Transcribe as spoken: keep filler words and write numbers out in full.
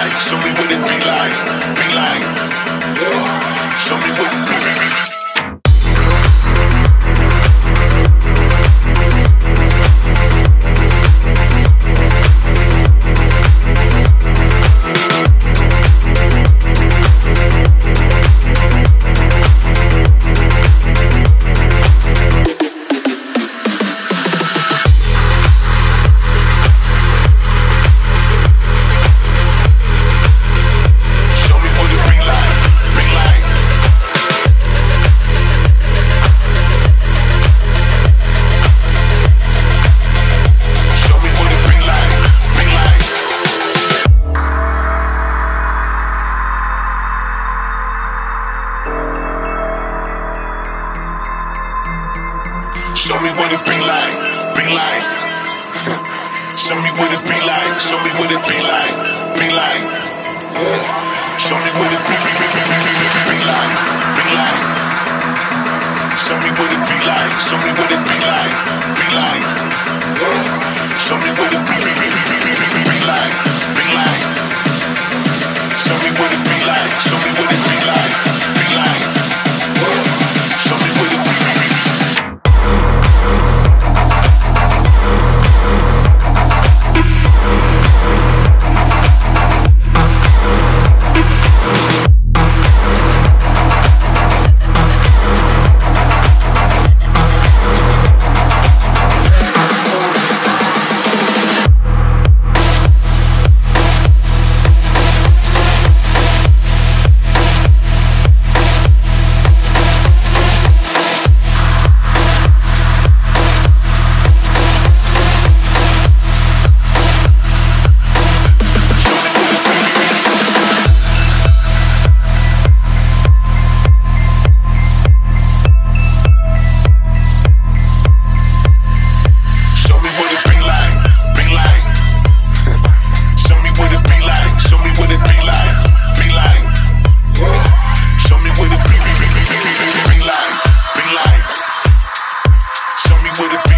like. Show me what it be like. Be like. Yeah. Show me what it be like. Show me what it be like, be like. Show me what it be like, show me what it be like, be like. Yeah. Show me what it be, be, be, be, be, be, be like, be like. Show me what it be like, show me what it be like, be like. Yeah. Show me what it be, be, be, be, be, be, be like, be like. Show me what it be like, show me what it be like, be like. Yeah. Show me what it be, be, be. With it